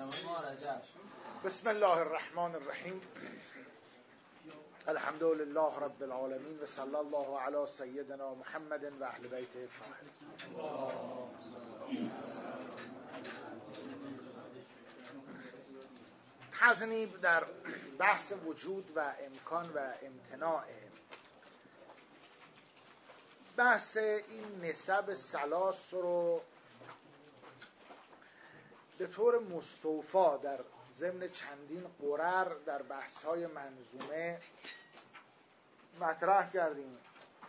بسم الله الرحمن الرحیم. الحمد لله رب العالمین و صلی الله علی سیدنا محمد و اهل بیت الطاهرین. تذنیب در بحث وجود و امکان و امتناع. بحث این نسب ثلاث رو به طور مستوفا در ضمن چندین قرر در بحث‌های منظومه مطرح کردیم.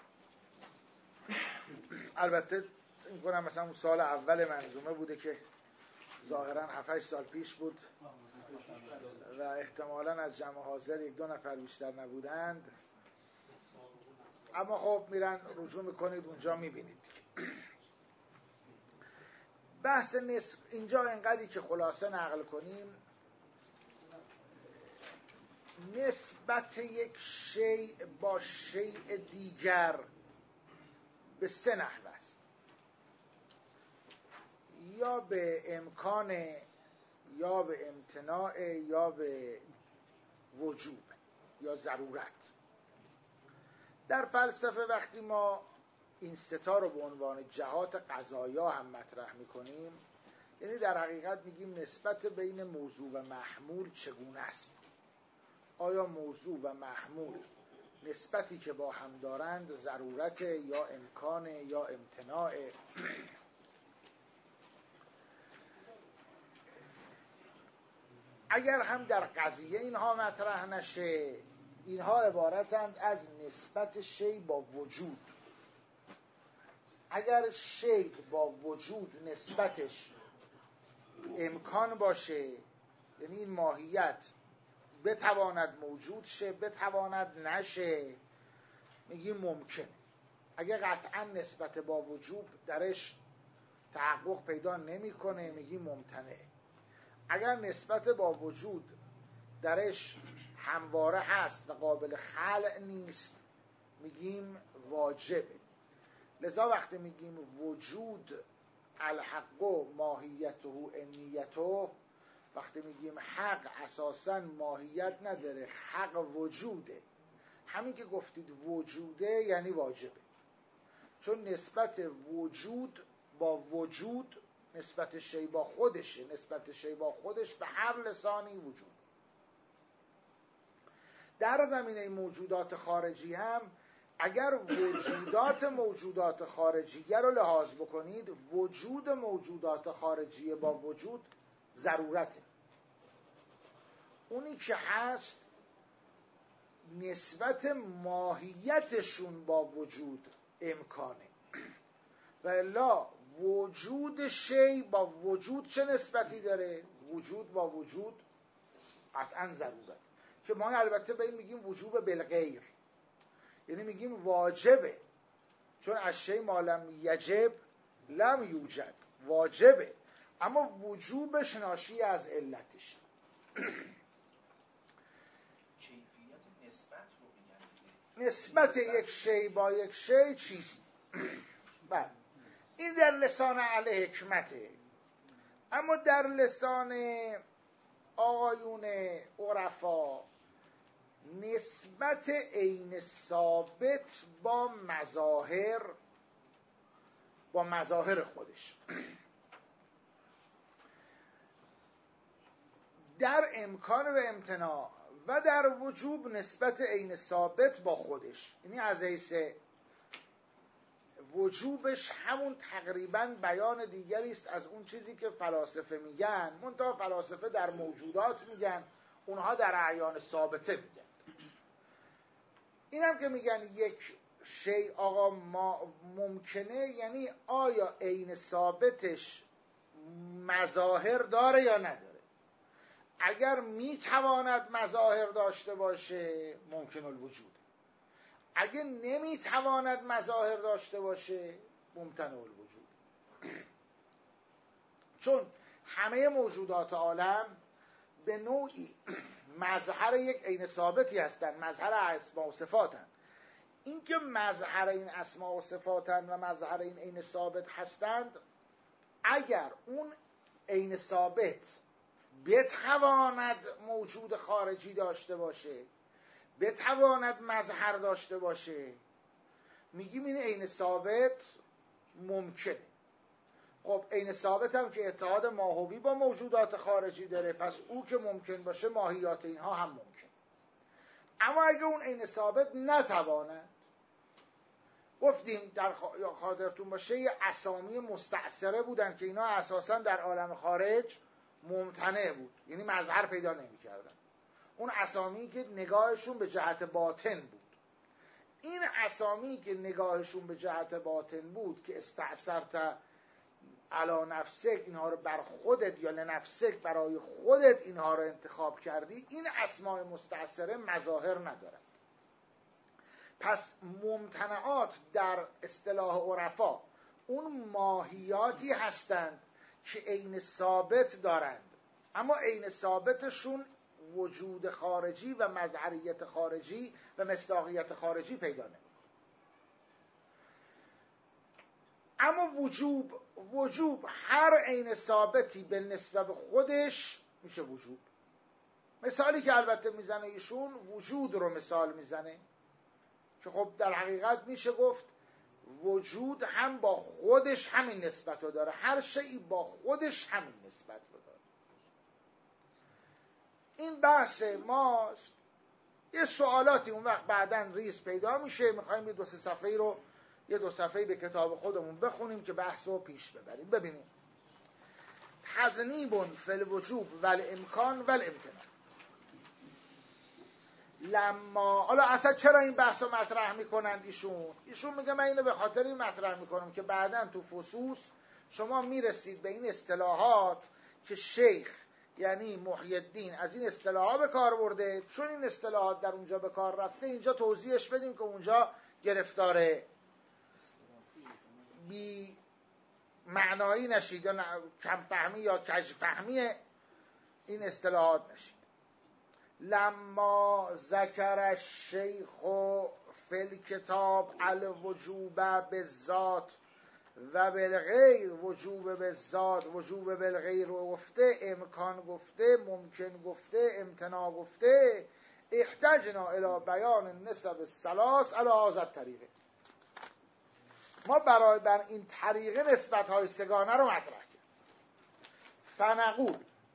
البته این کنم مثلا اون سال اول منظومه بوده که ظاهراً 7-8 سال پیش بود و احتمالاً از جمع حاضر 1-2 نفر بیشتر نبودند، اما خب میرن رجوع میکنید اونجا میبینید. بحث نسب اینجا انقدری که خلاصه نقل کنیم، نسبت یک شیء با شیء دیگر به 3 نحو است: یا به امکان، یا به امتناع، یا به وجوب یا ضرورت. در فلسفه وقتی ما این 3 تا رو به عنوان جهات قضایا هم مطرح میکنیم، یعنی در حقیقت میگیم نسبت بین موضوع و محمول چگونه است. آیا موضوع و محمول نسبتی که با هم دارند ضرورت یا امکان یا امتناع؟ اگر هم در قضیه اینها مطرح نشه، اینها عبارتند از نسبت شی با وجود. اگر شی با وجود نسبتش امکان باشه، یعنی این ماهیت بتواند موجود شه بتواند نشه، میگیم ممکنه. اگر قطعا نسبت با وجود درش تحقق پیدا نمیکنه، میگیم ممتنعه. اگر نسبت با وجود درش همواره هست و قابل خلع نیست، میگیم واجبه. لذا وقتی میگیم وجود الحق و ماهیته انیته، وقتی میگیم حق اساساً ماهیت نداره، حق وجوده. همین که گفتید وجوده یعنی واجبه، چون نسبت وجود با وجود نسبت شی با خودشه. نسبت شی با خودش به هر لسانی وجود. در زمینه موجودات خارجی هم اگر موجودات خارجیه رو لحاظ بکنید، وجود موجودات خارجیه با وجود ضرورته. اونی که هست نسبت ماهیتشون با وجود امکانه، و الا وجود شی با وجود چه نسبتی داره؟ وجود با وجود قطعا ضرورت، که ما البته به این میگیم وجوب بالغیر، یعنی میگیم واجبه، چون از شی ما لم یجب لم یوجد، واجبه، اما وجوبش ناشی از علتش. نسبت یک شی با یک شی چیست؟ بله، این در لسان اهل حکمته. اما در لسان آقایون عرفا نسبت عین ثابت با مظاهر خودش، در امکان و امتناع و در وجوب نسبت عین ثابت با خودش، یعنی از حیث وجوبش همون تقریبا بیان دیگری است از اون چیزی که فلاسفه میگن، منتها فلاسفه در موجودات میگن، اونها در اعیان ثابته میگن. این هم که میگن یک شی آقا ما ممکنه، یعنی آیا عین ثابتش مظاهر داره یا نداره. اگر میتواند مظاهر داشته باشه ممکن الوجود، اگه نمیتواند مظاهر داشته باشه ممتنع الوجود. چون همه موجودات عالم به نوعی مظهر یک عین ثابتی هستند، مظهر اسماء و صفاتن. این که مظهر این اسماء و صفاتن و مظهر این عین ثابت هستند، اگر اون عین ثابت بتواند موجود خارجی داشته باشه، بتواند مظهر داشته باشه، میگیم این عین ثابت ممکنه. خب عین ثابت هم که اتحاد ماهوی با موجودات خارجی داره، پس او که ممکن باشه ماهیات اینها هم ممکن. اما اگه اون عین ثابت نتواند، گفتیم در خاطرتون باشه یه اسامی مستعصره بودن که اینا اساسا در عالم خارج ممتنع بود، یعنی مظهر پیدا نمی کردن. اون اسامی که نگاهشون به جهت باطن بود. این اسامی که نگاهشون به جهت باطن بود که استعصرت علی نفسک، اینها رو بر خودت یا لنفسک، برای خودت اینها رو انتخاب کردی، این اسماء مستعصره مظاهر ندارد. پس ممتنعات در اصطلاح عرفا اون ماهیاتی هستند که عین ثابت دارند، اما عین ثابتشون وجود خارجی و مظهریت خارجی و مصداقیت خارجی پیدا نمی‌کنه. اما وجوب هر عین ثابتی به نسبت خودش میشه وجوب. مثالی که البته میزنه ایشون وجود رو مثال میزنه که خب در حقیقت میشه گفت وجود هم با خودش همین نسبت رو داره، هر شیئی با خودش همین نسبت رو داره. این بحث ماست. یه سوالاتی اون وقت بعداً ریز پیدا میشه، میخوایم یه 2-3 صفحه‌ای رو یه 2 صفحه‌ای به کتاب خودمون بخونیم که بحث رو پیش ببریم. ببینیم تذنیب فی الوجوب والامکان والامتناع. لما حالا اصلا چرا این بحث رو مطرح میکنند ایشون میگه من اینو به خاطر این مطرح میکنم که بعداً تو فصوص شما میرسید به این اصطلاحات که شیخ یعنی محی الدین از این اصطلاحات به کار برده، چون این اصطلاحات در اونجا به کار رفته اینجا توضیحش بدیم که اونجا گرفتار بی معنایی نشید یا کم فهمی یا کج فهمی این اصطلاحات نشید. لما ذکر الشیخ فی الکتاب الوجوب بالذات و بالغیر، وجوب بالذات وجوب بالغیر رو گفته، امکان گفته، ممکن گفته، امتناع گفته، احتجنا الی بیان النسب الثلاث علی هذا الطریقه. ما برای بر این طریقه نسبت‌های سگانه رو مطرح کردیم. فنقول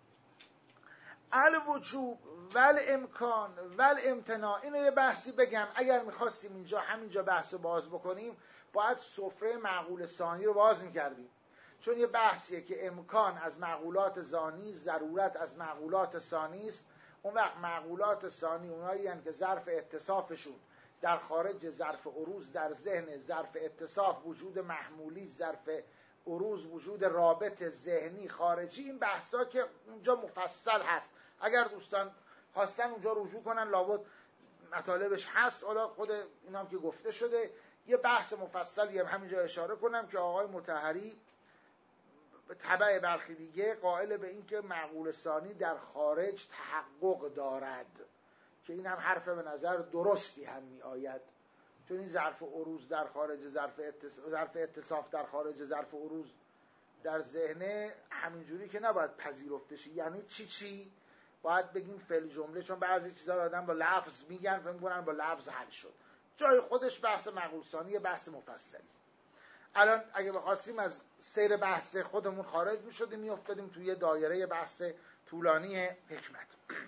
الوجوب والامکان والامتناع. اینو یه بحثی بگم، اگر میخواستیم اینجا همینجا بحث رو باز بکنیم باید سفره معقول ثانی رو باز میکردیم، چون یه بحثیه که امکان از معقولات ثانی، ضرورت از معقولات ثانی است. اون وقت معقولات ثانی اونایی هستند که ظرف اتصافشون در خارج ظرف عروض در ذهن، ظرف اتصاف وجود محمولی، ظرف عروض وجود رابط ذهنی خارجی. این بحثا که اونجا مفصل هست، اگر دوستان خواستن اونجا رجوع کنن لابد مطالبش هست. حالا خود اینا هم که گفته شده یه بحث مفصلی هم همینجا اشاره کنم که آقای مطهری به تبع برخی دیگه قائل به این که معقول ثانی در خارج تحقق دارد، که این هم حرف به نظر درستی هم می آید، چون این ظرف عروض در خارج ظرف اتصاف در خارج ظرف عروض در ذهنه همینجوری که نباید پذیرفته شه. یعنی چی باید بگیم فعل جمله، چون بعضی چیزا رو آدم با لفظ میگن فکر می‌کنن با لفظ حل شد. جای خودش بحث معقول ثانی بحث مفصلی است. الان اگه بخواستیم از سیر بحث خودمون خارج می‌شدیم میافتادیم توی دایره بحث طولانی حکمت.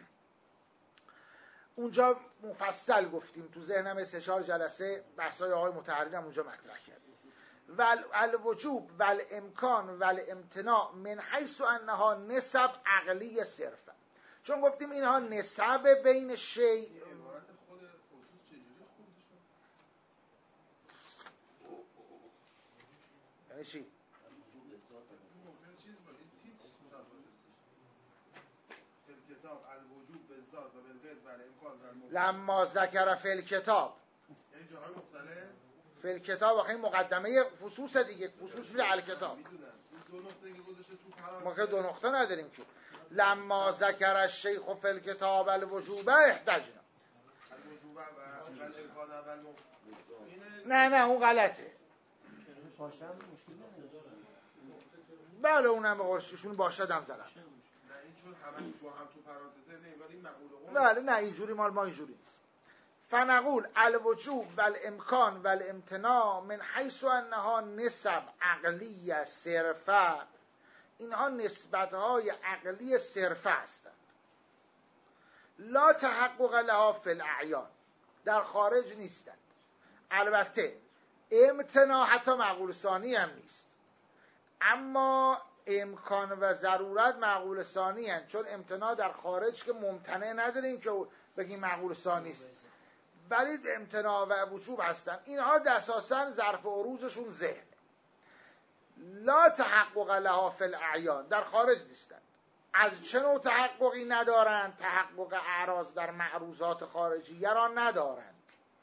اونجا مفصل گفتیم، تو ذهنم 3-4 جلسه بحث‌های آقای مطهری هم اونجا مطرح کردیم. الوجوب والامکان والامتناع من حیث انها نسب عقلی صرفه، چون گفتیم اینها نسب بین شیء. خود خصوص چجوری خونده شد؟ یعنی چی؟ کتاب الوجوب بالذات و بالغیر و الامکان و الممکن. لما ذکر فی الکتاب، یعنی جاهای مختلف فی الکتاب آخه مقدمه فصوص دیگه، فصوص فی الکتاب. میدونم این 2 نقطه که گذاشته تو پرانتز ما که 2 نقطه نداریم که. لما ذکر الشیخ فی الکتاب الوجوب احتجنا. الوجوب و الامکان و الممکن. نه اون غلطه. باشم مشکل نداره. بله اونم به قرششون باشد هم زدن. چون همه با هم تو پرانتزه نمیباره این مقوله قول. بله نه اینجوری مال ما اینجوری نیست. فنقول الوجوب و الامکان و الامتناع من حیث انها نسب عقلی صرفه، اینها نسبت‌های عقلی صرفه هستند. لا تحقق لها فی الاعیان، در خارج نیستند. البته امتناع حتی معقول ثانی هم نیست، اما امکان و ضرورت معقول ثانی هستند، چون امتناع در خارج که ممتنع نداریم که بگیم معقول ثانی است، ولی امتناع و وجوب هستند. اینها اساساً ظرف عروضشون ذهن. لا تحقق لها فی الاعیان، در خارج نیستند. از چه نوع تحققی ندارند؟ تحقق اعراض در معروضات خارجیه را ندارند.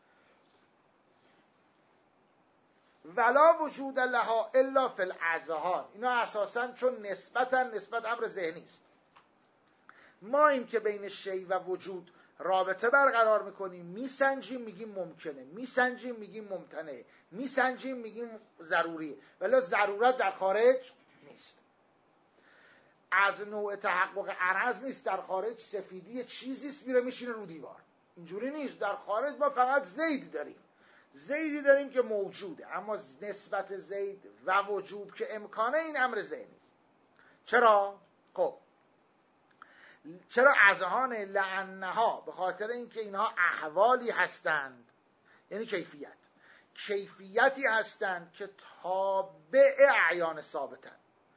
ولا وجود لها الا فی الاذهان، اینا اساساً چون نسبت امر ذهنی است. ما این که بین شیء و وجود رابطه برقرار میکنیم، میسنجیم میگیم ممکنه، میسنجیم میگیم ممتنعه، میسنجیم میگیم ضروریه، ولی ضرورت در خارج نیست. از نوع تحقق عرض نیست. در خارج سفیدی چیزیست میره میشینه رو دیوار، اینجوری نیست. در خارج ما فقط زید داریم، زیدی داریم که موجوده، اما نسبت زید و وجوب که امکانه، این امر ذهنی است. چرا؟ خب چرا اذهان؟ لانها، به خاطر اینکه اینها احوالی هستند، یعنی کیفیتی هستند که تابع اعیان ثابتند.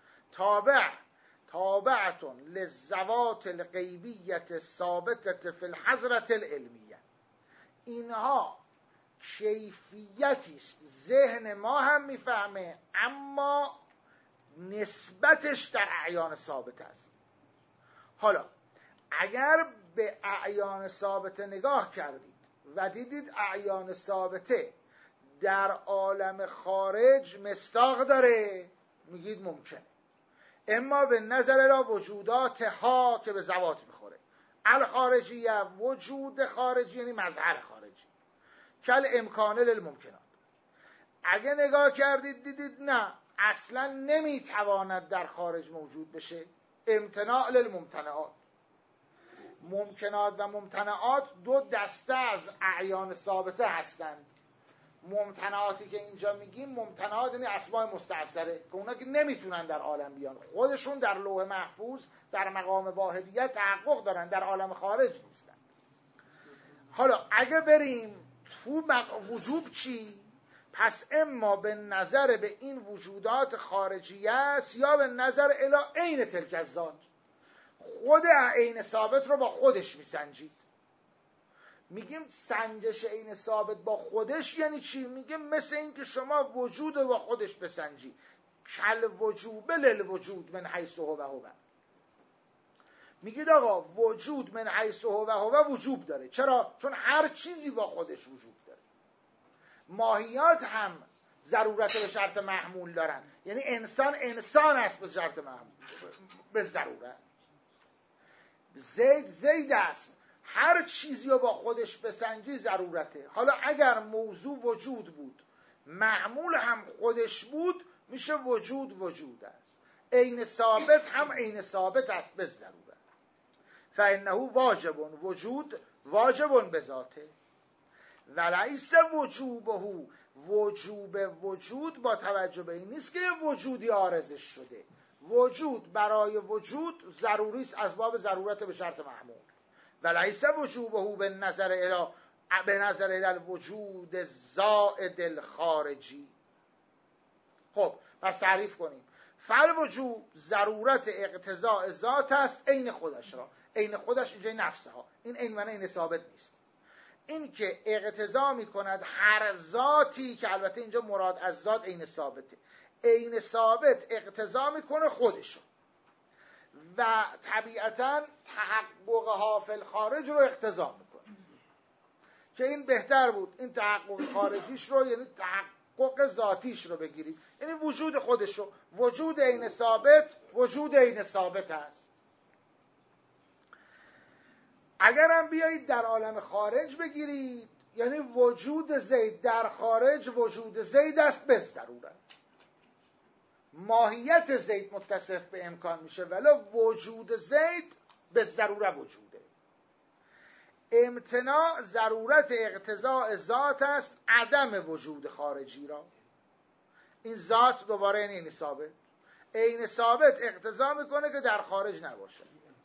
تابعتون للذوات الغیبیت ثابتت فی الحضرة العلمیه. اینها کیفیتی است ذهن ما هم میفهمه، اما نسبتش در اعیان ثابت است. حالا اگر به اعیان ثابته نگاه کردید و دیدید اعیان ثابته در عالم خارج مصداق داره، میگید ممکنه. اما به نظر را وجودات ها که به ذوات میخوره، الخارجیه، وجود خارجی یعنی مظهر خارجی، کل امکانه للممکنات. اگه نگاه کردید دیدید نه، اصلا نمیتواند در خارج موجود بشه، امتناع للممتنعات. ممکنات و ممتنعات دو دسته از اعیان ثابته هستند. ممتنعاتی که اینجا میگیم، ممتنعات یعنی اسماء مستعصره، که اونا که نمیتونن در عالم بیان، خودشون در لوح محفوظ در مقام واحدیت تحقق دارن، در عالم خارج نیستن. حالا اگه بریم تو وجوب چی؟ پس اما به نظر به این وجودات خارجیه است، یا به نظر الی عین تلک الذات، خود عین ثابت رو با خودش میسنجید. میگیم سنجش عین ثابت با خودش یعنی چی؟ میگیم مثل این که شما وجود رو با خودش بسنجی، کل وجوب للوجود من حیث هو و هو. میگید آقا وجود من حیث هو و هو وجوب داره. چرا؟ چون هر چیزی با خودش وجود داره. ماهیات هم ضرورت به شرط محمول دارن، یعنی انسان است به شرط محمول، به ضرورت. زید است، هر چیزی رو با خودش بسنجی ضرورته. حالا اگر موضوع وجود بود، محمول هم خودش بود، میشه وجود است. عین ثابت هم عین ثابت است به ضرورت. فانه واجب، وجود واجب بذاته. ولیس وجوبه، وجود با توجه به این نیست که وجودی عارضش شده. وجود برای وجود ضروری است از باب ضرورت به شرط محمول. ولیس وجوبه به نظر الی الوجود زائد الخارجی. خب پس تعریف کنیم. فالوجوب ضرورت اقتضاء ذات است عین خودش را. عین خودش اینجا نفسه ها، این عین معنی عین ثابت نیست. این که اقتضا میکند هر ذاتی، که البته اینجا مراد از ذات عین ثابته، عین ثابت اقتضا میکنه خودشو و طبیعتاً تحقق حافل خارج رو اقتضا میکنه، که این بهتر بود این تحقق خارجیش رو، یعنی تحقق ذاتیش رو بگیرید، یعنی وجود خودشو. وجود عین ثابت وجود عین ثابت است. اگرم بیایید در عالم خارج بگیرید، یعنی وجود زید در خارج وجود زید است به ضرورت. ماهیت زید متصف به امکان میشه ولی وجود زید به ضروره وجوده. امتناع ضرورت اقتضاء ذات است، عدم وجود خارجی را. این ذات دوباره این ثابت، عین ثابت اقتضا میکنه که در خارج نباشه.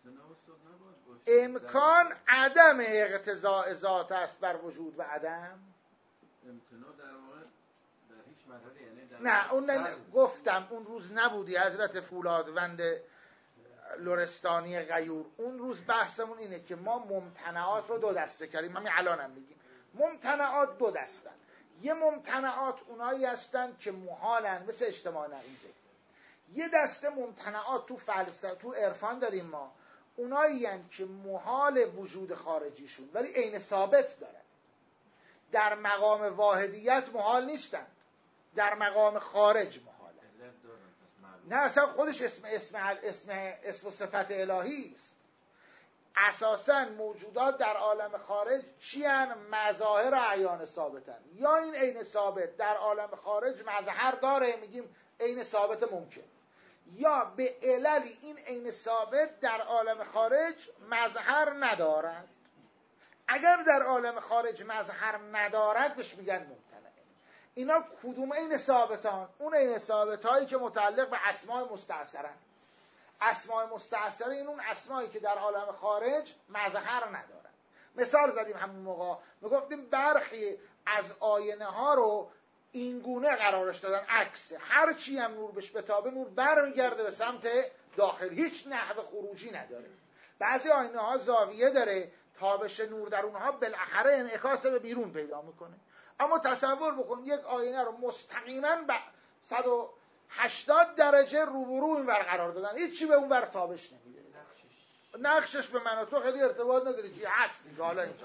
امکان عدم اقتضاء ذات است بر وجود و عدم. امتناع در واقع در هیچ مرحله یعنی در نه اون گفتم اون روز نبودی حضرت فولادوند لرستانی غیور. اون روز بحثمون اینه که ما ممتنعات رو دو دسته کردیم. همین الانم میگیم ممتنعات دو دستن. یه ممتنعات اونایی هستن که محالن مثل اجتماع نقیضه. یه دسته ممتنعات تو فلسفه تو عرفان داریم ما، اونایی هستن که محال وجود خارجیشون ولی عین ثابت دارن. در مقام واحدیت محال نیستند، در مقام خارج محالن. نه اصلا خودش اسم و صفت الهی است. اساساً موجودات در عالم خارج چی هن؟ مظاهر اعیان ثابتن. یا این عین ثابت در عالم خارج مظهر داره، میگیم عین ثابت ممکن، یا به عللی این عین ثابت در عالم خارج مظهر ندارد. اگر در عالم خارج مظهر ندارد بهش میگن ممتنع. اینا کدوم عین ثابتان؟ اون عین ثابتایی که متعلق به اسماء مستعصرن. اسماء مستعصره این اون اسمایی که در عالم خارج مظهر ندارن. مثال زدیم همون موقع، میگفتیم برخی از آینه ها رو این گونه قرارش دادن عکس، هر چی هم نور بهش بتابه نور برمیگرده به سمت داخل، هیچ نحو خروجی نداره. بعضی آینه ها زاویه داره، تابش نور در اونها بالاخره انعکاس به بیرون پیدا میکنه. اما تصور بکن یک آینه رو مستقیما به 180 درجه روبرو اینور قرار دادن، هیچی به اونور تابش نمیده. نقشش به من و تو خیلی ارتباط نداره، چی هست دیگه. حالا اینجا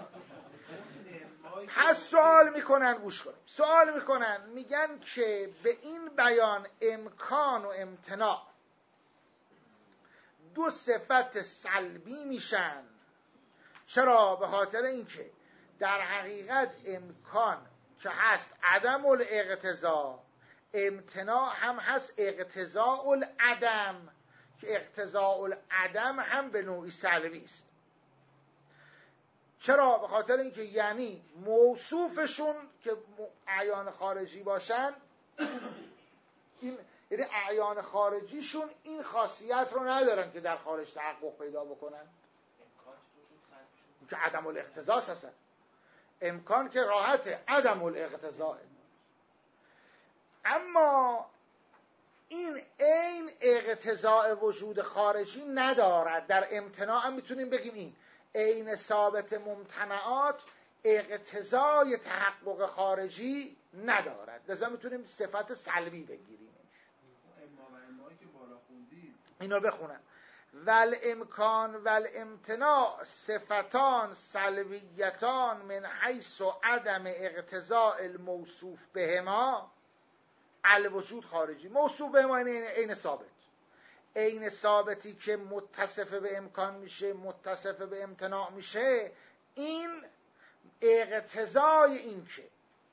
هست سوال میکنن، گوش کنیم، سوال میکنن، میگن که به این بیان امکان و امتناع دو صفت سلبی میشن. چرا؟ به خاطر اینکه در حقیقت امکان که هست عدم الاقتضا، امتناع هم هست اقتضاء العدم، که اقتضاء العدم هم به نوعی سلبی است. چرا؟ به خاطر اینکه یعنی موصوفشون که اعیان خارجی باشن، این یعنی اعیان خارجیشون این خاصیت رو ندارن که در خارج تحقق پیدا بکنن. که عدم الاقتضا هست. امکان که راحت عدم الاقتضا. اما این عین اقتضاء وجود خارجی ندارد. در امتناع هم میتونیم بگیم این عین ثابت ممتنعات اقتضای تحقق خارجی ندارد، لذا میتونیم صفت سلبی بگیریم. امایی که بالا خوندید اینو بخونم. ول امکان ول امتناع صفتان سلبیتان من حیث و عدم اقتضاء الموصوف بهما الوجود خارجی. موصوف بهما این ثابت، عین ثابتی که متصف به امکان میشه متصف به امتناع میشه، این اقتضای این که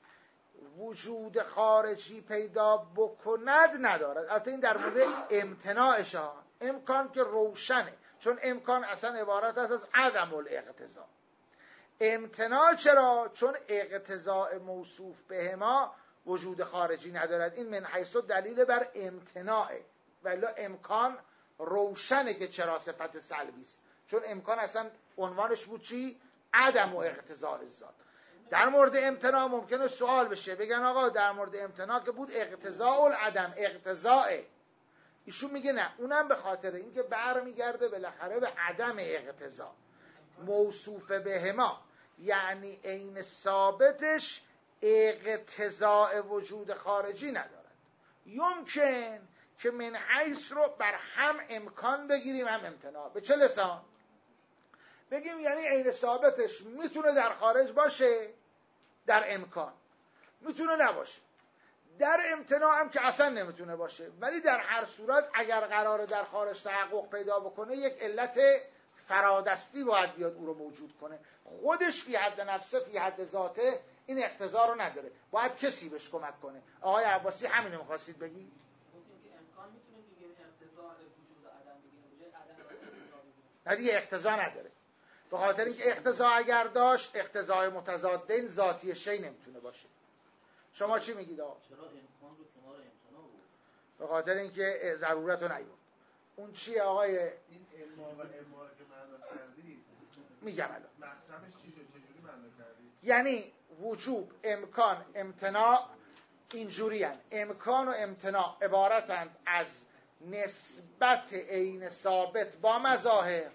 وجود خارجی پیدا بکند ندارد. البته این در مورد امتناعش ها، امکان که روشنه، چون امکان اصلا عبارت است از عدم الاقتضا. امتناع چرا؟ چون اقتضاء موصوف بهما وجود خارجی ندارد. این من حیث دلیل بر امتناعه، ولی امکان روشنه که چرا صفت سلبی است، چون امکان اصلا عنوانش بود چی؟ عدم و اقتضاء الذات. در مورد امتناع ممکنه سوال بشه، بگن آقا در مورد امتناع که بود اقتضاء العدم اقتضاء، ایشون میگه نه، اونم به خاطر اینکه برمیگرده بالاخره به عدم اقتضا. موصوف بهما یعنی عین ثابتش اقتضاء وجود خارجی ندارد. یمکن که من حیث رو بر هم امکان بگیریم هم امتناع. به چه لسان؟ بگیم یعنی عین ثابتش میتونه در خارج باشه، در امکان میتونه نباشه، در امتناع هم که اصلا نمیتونه باشه، ولی در هر صورت اگر قراره در خارج تحقق پیدا بکنه یک علت فرادستی باید بیاد او رو موجود کنه. خودش فی حد نفسه فی حد ذاته این اقتضا رو نداره، باید کسی بهش کمک کنه. آقای عباسی همینو می‌خواستید بگید؟ گفتیم که امکان نه دیگه اقتضا نداره. به خاطر اینکه اقتضا اگر داشت اقتضای متضادین ذاتی شی نمیتونه باشه. شما چی میگید آقا؟ چرا امکان رو کنار امتناع بود؟ به خاطر اینکه ضرورت رو نیورد. اون چیه آقای؟ این اما و اما که معنا کردید میگم الان مقصدش چی شد؟ چجوری معنا کردید؟ یعنی وجوب، امکان، امتناع اینجوری هستند. امکان و امتناع عبارتند از نسبت عین ثابت با مظاهر.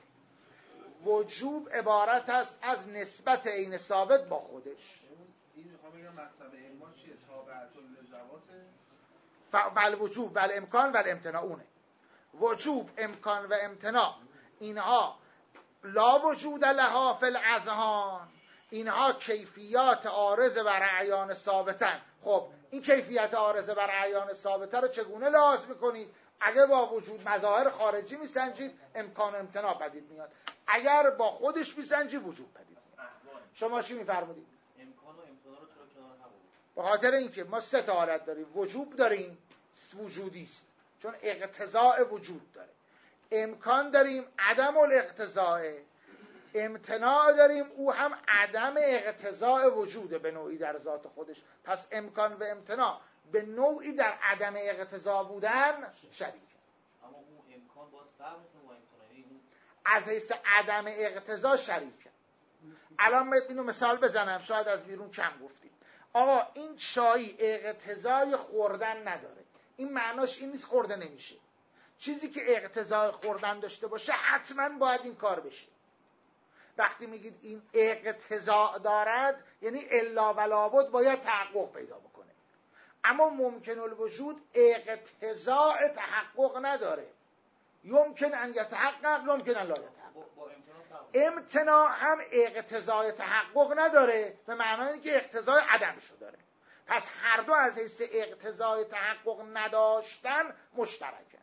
وجوب عبارت است از نسبت عین ثابت با خودش. این میخوام بگم مقصد اما چیه؟ تابعت للذواته؟ بل وجوب بل امکان بل امتناع اونه. وجوب، امکان و امتناع اینها لا وجود لها فی الاذهان، اینها کیفیات عارض بر اعیان ثابتن. خب این کیفیت عارض بر اعیان ثابته رو چگونه لحاظ میکنید؟ اگه با وجود مظاهر خارجی میسنجید امکان و امتناع پدید میاد، اگر با خودش میسنجید وجود پدید میاد. شما چی میفرمودید؟ امکان و امتناع رو چرا کنار نبود؟ به خاطر اینکه ما سه تا حالت داریم. وجوب داریم، وجودی است چون اقتضاء وجود داره. امکان داریم، عدم الاقتضاء. امتناع داریم، او هم عدم اقتضاء وجوده به نوعی در ذات خودش. پس امکان و امتناع به نوعی در عدم اقتضاء بودن شریک. اما اون امکان باز فرق میکنه با امتناعی. اون از حیث عدم اقتضاء شریکه. الان اینو مثال بزنم، شاید از بیرون کم گفتیم. آقا این چای اقتضای خوردن نداره، این معناش این نیست خورده نمیشه. چیزی که اقتضای خوردن داشته باشه حتما باید این کار بشه. وقتی میگید این اقتضا دارد یعنی الا و لابد باید تحقق پیدا بکنه. اما ممکن الوجود اقتضاء تحقق نداره. یمکن ان یتحقق، یمکن ان لا یتحقق. امتناع هم اقتضای تحقق نداره به معنای اینکه اقتضای عدمشو داره. پس هر دو از حیث اقتضای تحقق نداشتن مشترکن.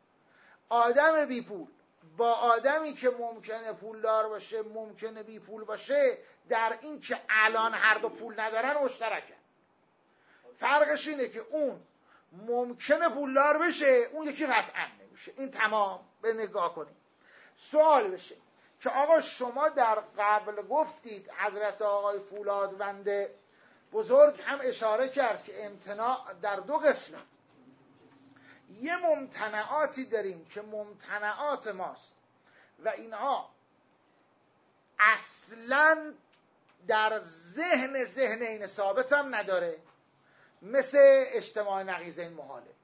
آدم بی پول با آدمی که ممکنه پولدار باشه، ممکنه بی پول باشه، در این که الان هر دو پول ندارن مشترکن. فرقش اینه که اون ممکنه پولدار بشه، اون یکی قطعا نمیشه. این تمام. به نگاه کنید. سوال بشه که آقا شما در قبل گفتید، حضرت آقای فولادوند بزرگ هم اشاره کرد که امتناع در دو قسمه. یه ممتنعاتی داریم که ممتنعات ماست و اینها اصلا در ذهن این ثابت هم نداره، مثل اجتماع نقیضین محاله.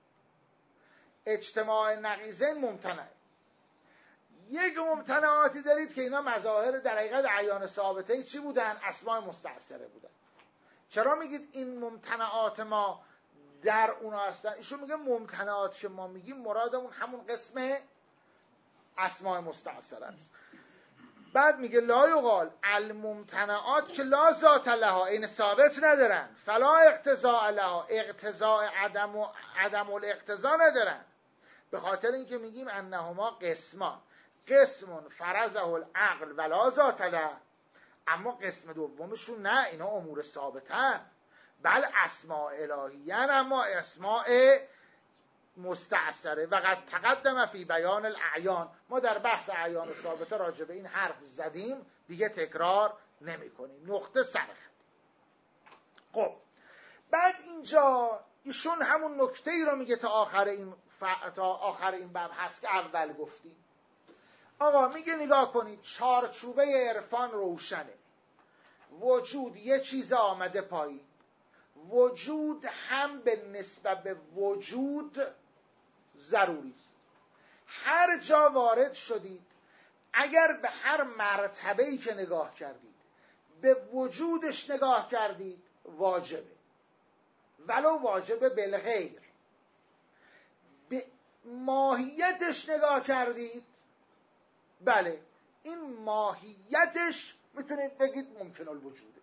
اجتماع نقیضین ممتنعه. یک ممتنعاتی دارید که اینا مظاهر در حقیقت عیان ثابته چی بودن؟ اسماء مستعصره بودن. چرا میگید این ممتنعات ما در اونا هستن؟ ایشون میگه ممتنعات که ما میگیم مرادمون همون قسم اسماء مستعصره است. بعد میگه لا یقال الممتنعات که لا ذات لها، این ثابت ندارن، فلا اقتضاء لها، اقتضاء عدم الاقتضاء ندارن. به خاطر اینکه میگیم انهما قسمان، قسم فرضه العقل ولا ذات له. اما قسم دومشون نه، اینا امور ثابتن، بل اسماء الهیان اما اسماء مستعصره. و قد تقدم فی بیان الاعیان، ما در بحث اعیان ثابته راجع به این حرف زدیم، دیگه تکرار نمی کنیم. نقطه سرخط. خب بعد اینجا ایشون همون نکته ای رو میگه تا آخر این باب هست که اول گفتیم. آقا میگه نگاه کنید، چارچوبه عرفان روشنه. وجود یه چیز آمده پایین، وجود هم به نسبت به وجود ضروری است. هر جا وارد شدید، اگر به هر مرتبه‌ای که نگاه کردید به وجودش نگاه کردید، واجبه، ولو واجبه بالغیر. به ماهیتش نگاه کردید، بله این ماهیتش میتونید بگید ممکن الوجوده.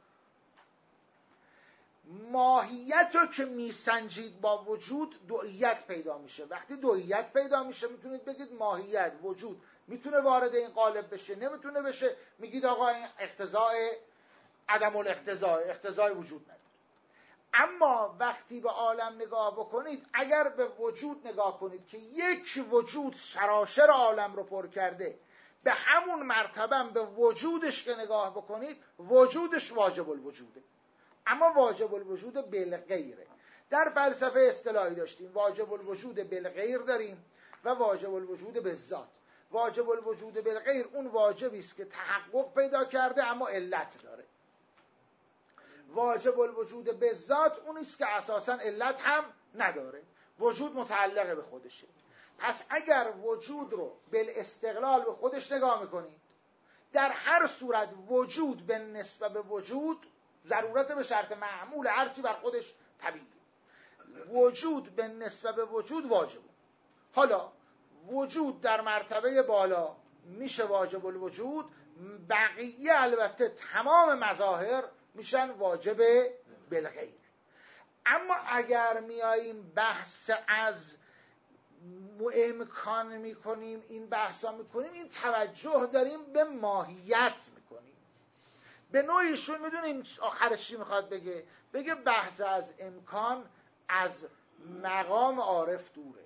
ماهیت رو که میسنجید با وجود، دوئیت پیدا میشه. وقتی دوئیت پیدا میشه میتونید بگید ماهیت، وجود میتونه وارد این قالب بشه، نمیتونه بشه، میگید آقا این اقتضاء عدم الاقتضاء، اقتضای وجود نداره. اما وقتی به عالم نگاه بکنید، اگر به وجود نگاه کنید که یک وجود سراسر عالم رو پر کرده، به همون مرتبه به وجودش که نگاه بکنید وجودش واجب الوجوده، اما واجب الوجود بالغیره. در فلسفه اصطلاحی داشتیم واجب الوجود بالغیر داریم و واجب الوجود بالذات. واجب الوجود بالغیر اون واجبی است که تحقق پیدا کرده اما علت داره. واجب الوجود بالذات اون است که اساساً علت هم نداره، وجود متعلق به خودشه. پس اگر وجود رو بالاستقلال به خودش نگاه میکنید، در هر صورت وجود به نسبت به وجود ضرورت به شرط معمول هرچی بر خودش طبیعی، وجود به نسبت به وجود واجبه. حالا وجود در مرتبه بالا میشه واجب الوجود، بقیه البته تمام مظاهر میشن واجب بالغیر. اما اگر میاییم بحث از امکان میکنیم، این بحثا میکنیم، این توجه داریم به ماهیت میکنیم. به نوعیشون میدونیم آخرش چی میخواد بگه بحث از امکان از مقام عارف دوره.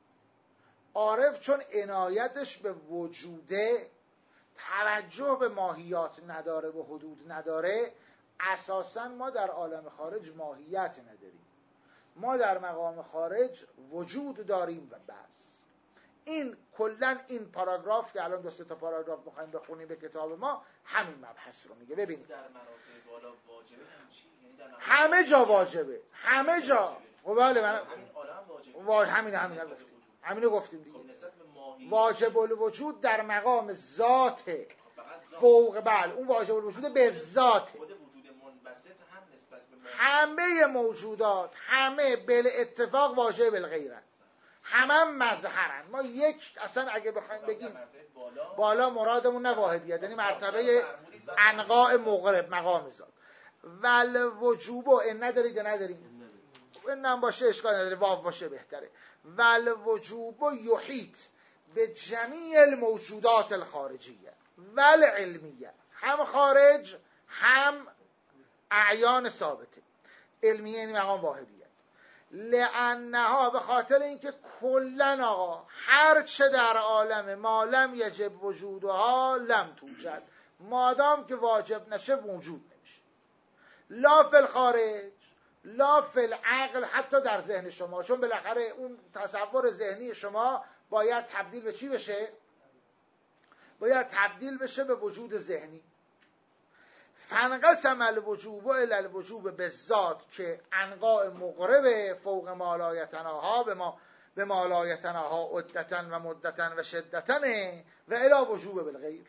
عارف چون عنایتش به وجوده، توجه به ماهیات نداره، به حدود نداره، اساساً ما در عالم خارج ماهیت نداریم، ما در مقام خارج وجود داریم و بس. این کلن این پاراگراف که الان 2-3 تا پاراگراف می‌خوایم بخونیم به کتاب ما همین مبحث رو میگه. ببینید در مراتب بالا واجبه یعنی در همه جا واجبه، همه جا. خب بله من همین عالم واجبه. همینو گفتیم دیگه. خب نسبت به ماهیت واجب الوجود در مقام ذاته، فوق بله اون واجب الوجود به ذاته. خود وجود منبسط هم نسبت به ماهیت همه موجودات همه بل اتفاق واجب بالغیرن، همه مظهرن. ما یک اصلا اگه بخوایم بگیم بالا مرادمون نه واحدیت، یعنی مرتبه انقاء مقرب مقام ذات. ول وجوب ان ندارید نداریم، این هم باشه اشکال نداره، واو باشه بهتره. ول وجوب یحیط به جمیع الموجودات الخارجیه ول علمیه، هم خارج هم اعیان ثابته. علمیه یعنی مقام واحدیت. لانها به خاطر اینکه کلن آقا هر چه در عالم ما لم یجب وجودها لم توجد، مادام که واجب نشه وجود نمیشه. لا فی الخارج لا فی العقل، حتی در ذهن شما، چون بالاخره اون تصور ذهنی شما باید تبدیل به چی بشه؟ باید تبدیل بشه به وجود ذهنی. فانقسم الوجوب الی الوجوب بالذات که انقاء مقرب فوق ما لا یتناها به ما لا یتناها عدتا و مدتا و شدتا و الی وجوب بالغیر.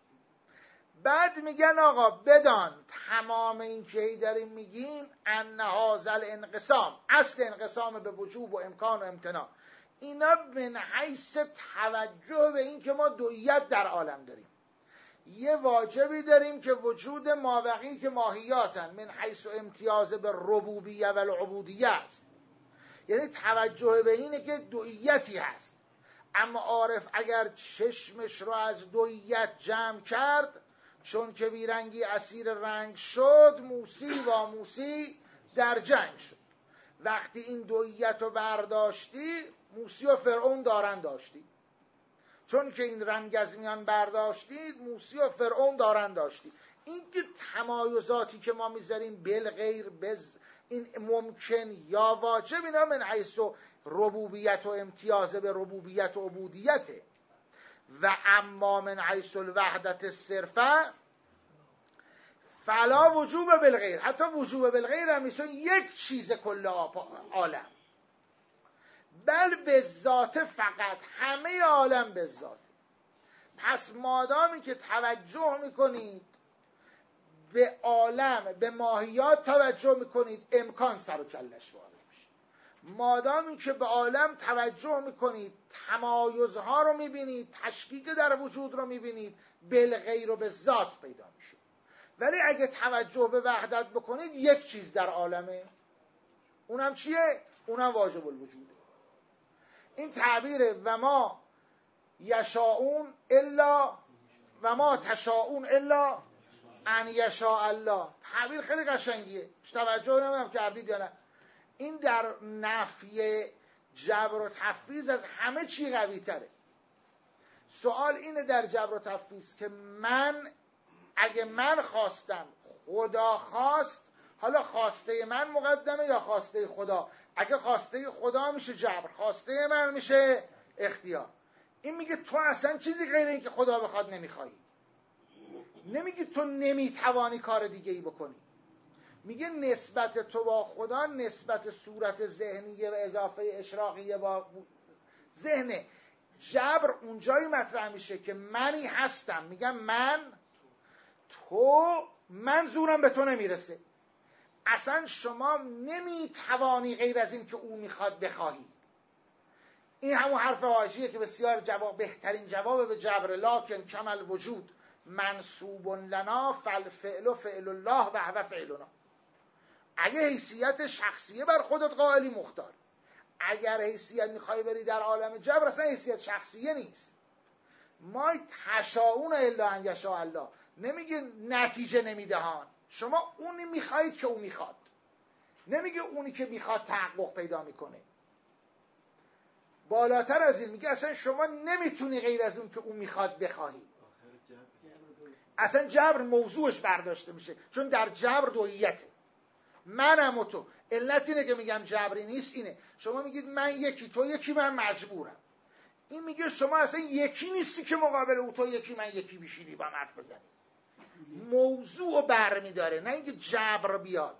بعد میگن آقا بدان تمام این که داریم میگیم ان هذا الانقسام، اصل انقسام به وجوب و امکان و امتناع، اینا من حیث توجه به این که ما دویت در عالم داریم. یه واجبی داریم که وجود مابقی که ماهیاتن من حیث امتیاز به ربوبیه و العبودیه است، یعنی توجه به اینه که دویتی هست. اما عارف اگر چشمش رو از دویت جمع کرد، چون که بیرنگی اسیر رنگ شد، موسی و موسی در جنگ شد. وقتی این دویت رو برداشتی، موسی و فرعون دارن داشتی. چون که این رنگ از میان برداشتید، موسی و فرعون دارن داشتی. این که تمایزاتی که ما میذاریم بالغیر این ممکن یا واجب، اینا من حیث ربوبیت و امتیاز به ربوبیت و عبودیته. و اما من حیث الوحدت صرفه فلا وجوب بالغیر، حتی وجوب بالغیر هم میشه یک چیز کل عالم، بل به ذات فقط، همه عالم به ذات. پس مادامی که توجه میکنید به عالم، به ماهیات توجه میکنید، امکان سر و کلش وارد میشه. مادامی که به عالم توجه میکنید، تمایزها رو میبینید، تشکیک در وجود رو میبینید، بالغیر و به ذات پیدا میشه. ولی اگه توجه به وحدت بکنید، یک چیز در عالمه، اونم چیه؟ اونم واجب الوجوده. این تعبیر و ما یشاؤون الا و ما تشاؤون الا ان یشاء الله، تعبیر خیلی قشنگیه. توجه نمیدونم کردید یا نه. این در نفی جبر و تفویض از همه چی قوی تره. سوال اینه در جبر و تفویض که اگه من خواستم، خدا خواست، حالا خواسته من مقدمه یا خواسته خدا؟ اگه خواسته خدا میشه جبر، خواسته من میشه اختیار. این میگه تو اصلا چیزی غیر این که خدا بخواد نمیخوایی. نمیگه تو نمیتوانی کار دیگه ای بکنی. میگه نسبت تو با خدا نسبت صورت ذهنیه و اضافه اشراقیه با ذهنه. جبر اونجایی مطرح میشه که منی هستم، میگم من زورم به تو نمیرسه، اصلا شما نمیتوانی غیر از این که او میخواد بخواهی. این همون حرف حاجیه که بسیار بهترین جواب به جبر. لکن کمل وجود منصوب لنا فالفعل فعل الله و هو فعلنا. اگه حیثیت شخصیه بر خودت قائلی مختار، اگر حیثیت میخوای بری در عالم جبر، اصلا حیثیت شخصیه نیست. ما تشاؤون الا ان یشاء الله، نمیگه نتیجه نمیدهان، شما اونی میخواید که او میخواد، نمیگه اونی که میخواد تحقق پیدا میکنه. بالاتر از این میگه اصلا شما نمیتونی غیر از اون که او میخواد بخواهی. اصلا جبر موضوعش برداشته میشه، چون در جبر دوییته، منم و تو. علت اینه که میگم جبری نیست اینه، شما میگید من یکی تو یکی، من مجبورم. این میگه شما اصلا یکی نیستی که مقابل او تو یکی من یکی بشینی با حرف بزنی. موضوع برمیداره، نه اینکه جبر بیاد.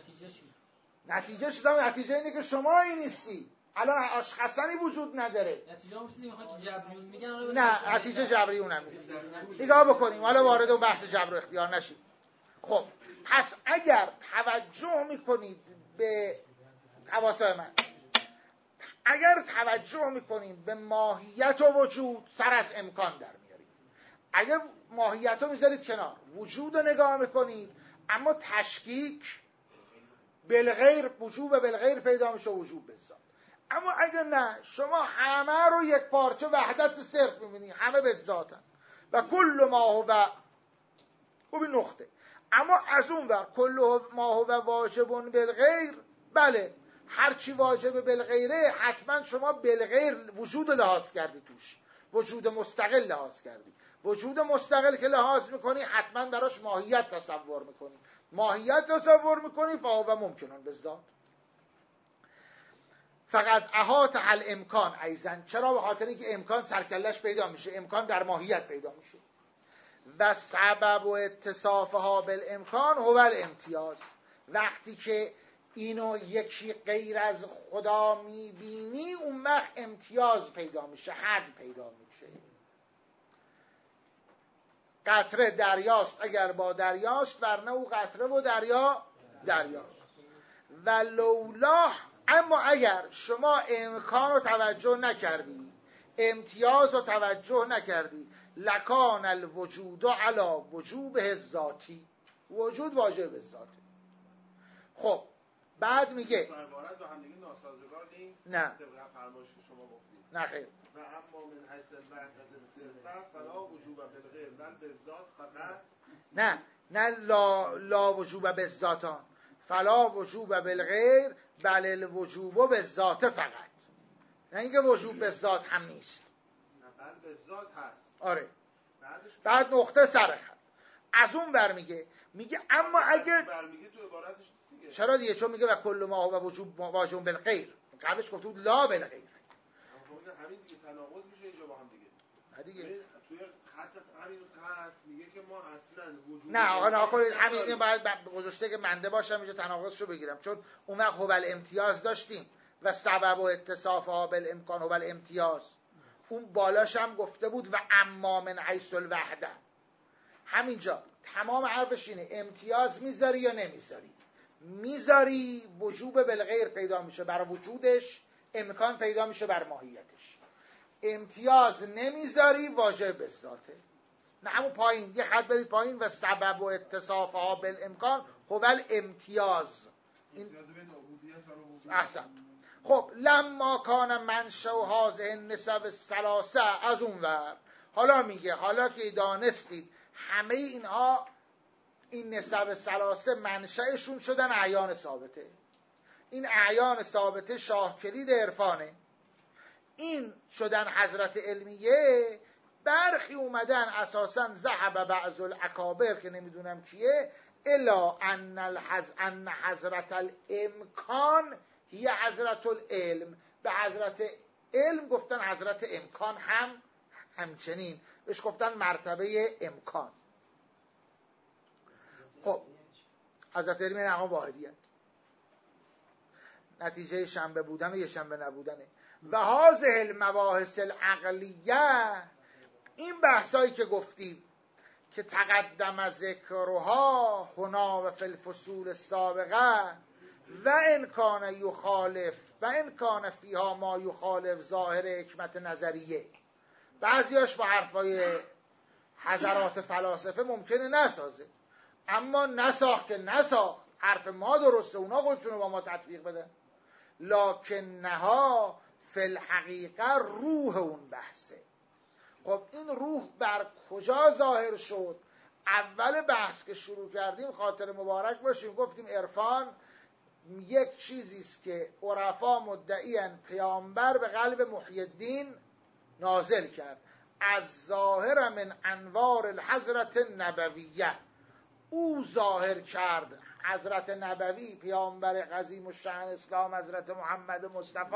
نتیجه اینه که شما این نیستی. الان اشخاصی وجود نداره. نتیجه اون چیزی میخواد که جبریون میگن. نه، نتیجه جبریون هم نیست. نگاه بکنیم، حالا وارد اون بحث جبر و اختیار نشید. خب پس اگر توجه میکنید به حواسای من، اگر توجه میکنیم به ماهیت و وجود، سر از امکان در میاریم. اگر ماهیت رو میذارید کنار، وجود رو نگاه میکنید، اما تشکیک بالغیر، وجوب بالغیر پیدا میشه، وجوب بالذات. اما اگر نه، شما همه رو یک پارچه وحدت صرف میبینید، همه بالذاتن و کل ما هو خوبی نقطه. اما از اون ور کل ما هو واجب بالغیر، بله هرچی واجب بالغیره حتما شما بالغیر وجود لحاظ کردی، توش وجود مستقل لحاظ کردی. وجود مستقل که لحاظ میکنی حتما براش ماهیت تصور میکنی، ماهیت تصور میکنی فهو ممکنون بالذات. فقط احاط حل امکان ایزن. چرا؟ به خاطر اینکه امکان سرکلش پیدا میشه، امکان در ماهیت پیدا میشه. و سبب و اتصافها بالامکان هو الامتیاز. وقتی که اینو یکی غیر از خدا میبینی، اون وقت امتیاز پیدا میشه، حد پیدا میشه. قطره دریاست اگر با دریاست، ورنه او قطره و دریا دریاست. و لولا، اما اگر شما امکان رو توجه نکردی، امتیاز رو توجه نکردی، لکان الوجود علی وجوبه ذاتی، وجود واجب ذاته. خب بعد میگه عبارت با هم دیگه ناسازگار نیست. نه، طبق فرمایش که شما گفتید. نه خیر. و اما من حیث الوحدت صرفا فلا وجوب بالغیر بل بالذات فقط. نه لا وجوب بالذاتان، فلا وجوب بالغیر بل الوجوب بالذات فقط. نه اینکه وجوب بالذات هم نیست. نه، بل بالذات هست. آره. بعد نقطه سر خط از اون بر میگه اما اگر برمیگه تو عبارتش دیگه. چرا دیگه؟ چون میگه و کل ما هو وجوب واجب بالغیر، قبلش گفته بود لا بالغیر. همین دیگه تناقض میشه اینجا با هم دیگه. نه دیگه توی همین خط میگه که ما اصلا وجود، نه آقا نه کنید، همین باید گذاشته که منده باشم اینجا تناقضشو بگیرم، چون اون وقت هو الامتیاز داشتیم و سبب و اتصافها بالامکان هو الامتیاز. اون بالاش هم گفته بود و اما من حیث الوحده. همینجا تمام حرفش اینه، امتیاز میذاری یا نمیذاری؟ میذاری وجوب بالغیر پیدا میشه بر وجودش، امکان پیدا میشه بر ماهیتش. امتیاز نمیذاری واجب بالذاته. نه همون پایین یه خط برید پایین، و سبب و اتصافها بالامکان هو الامتیاز. این احسن. خب لما کان منشأ هذه النسب الثلاثه، از اون ور حالا میگه حالا که دانستید همه اینها، این نسب ثلاثه منشأشون شدن اعیان ثابته. این اعیان ثابته شاه کلید عرفانه. این شدن حضرت علمیه برخی اومدن اساسا ذهب بعض الاکابر که نمیدونم کیه الا ان حضرت الامکان هی حضرت العلم، به حضرت علم گفتن حضرت امکان هم همچنین، بهش گفتن مرتبه امکان. خب حضرت علم این اقام واحدیت، نتیجه شنبه بودن و یه شنبه نبودنه. و هذه المباحث العقلیه، این بحثایی که گفتیم که تقدم ذکرها هنا و فی الفصول السابقه و ان کان یخالف و ان کان فیها ما یخالف ظاهر حکمت نظریه، بعضیاش با حرفای حضرات فلاسفه ممکنه نسازه، اما نساخت که نساخت، حرف ما درسته، اونا خودشونو با ما تطبیق بدن. لکنها فی الحقیقه روح اون بحثه. خب این روح بر کجا ظاهر شد؟ اول بحث که شروع کردیم خاطر مبارک باشیم گفتیم عرفان یک چیزی است که عرفا مدعیان پیامبر به قلب محی الدین نازل کرد، از ظاهر من انوار الحضرت نبویه، او ظاهر کرد حضرت نبوی پیامبر عظیم الشأن اسلام حضرت محمد مصطفی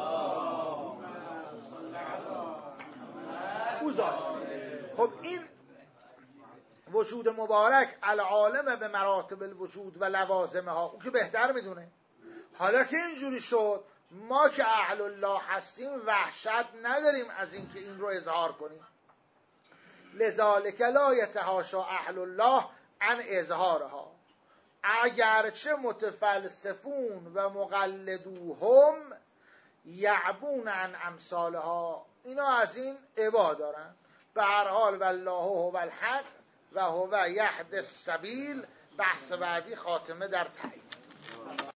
او ظاهر. خب این وجود مبارک العالم به مراتب الوجود و لوازمها، او که بهتر میدونه. حالا که اینجوری شد ما که اهل الله هستیم وحشت نداریم از اینکه این رو اظهار کنیم. لذالک لا یتحاشا اهل الله عن اظهارها، اگرچه متفلسفون و مقلدوهم یعبون عن امثالها، اینا از این عبا دارن. به هر حال والله هو الحق و هو یهدی السبیل، بحث بعدی خاتمه در تایید.